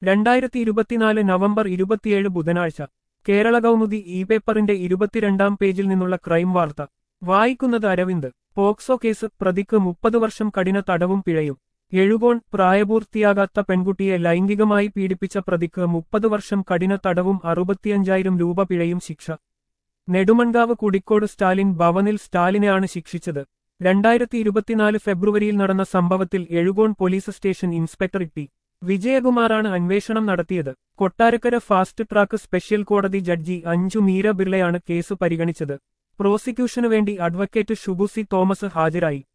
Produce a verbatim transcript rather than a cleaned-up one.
രണ്ടായിരത്തി ഇരുപത്തിനാല് നവംബർ ഇരുപത്തിയേഴ് ബുധനാഴ്ച കേരള കൗമുദി ഇ പേപ്പറിന്റെ ഇരുപത്തിരണ്ടാം പേജിൽ നിന്നുള്ള ക്രൈം വാർത്ത വായിക്കുന്നത് അരവിന്ദ്. പോക്സോ കേസ് പ്രതിക്ക് മുപ്പത് വർഷം കഠിന തടവും പിഴയും. എഴുകോൺ പ്രായപൂർത്തിയാകാത്ത പെൺകുട്ടിയെ ലൈംഗികമായി പീഡിപ്പിച്ച പ്രതിക്ക് മുപ്പത് വർഷം കഠിന തടവും അറുപത്തിയഞ്ചായിരം രൂപ പിഴയും ശിക്ഷ. നെടുമൺകാവ് കുടിക്കോട് സ്റ്റാലിൻ ഭവനിൽ സ്റ്റാലിനെയാണ് ശിക്ഷിച്ചത്. രണ്ടായിരത്തി ഇരുപത്തിനാല് ഫെബ്രുവരിയിൽ നടന്ന സംഭവത്തിൽ Ezhukone police station inspector T വിജയകുമാറാണ് അന്വേഷണം നടത്തിയത്. കൊട്ടാരക്കര ഫാസ്റ്റ് ട്രാക്ക് സ്പെഷ്യൽ കോടതി ജഡ്ജി അഞ്ജു മീര ബിർളയാണ് കേസ് പരിഗണിച്ചത്. പ്രോസിക്യൂഷനു വേണ്ടി അഡ്വക്കേറ്റ് ഷുബുസി തോമസ് ഹാജരായി.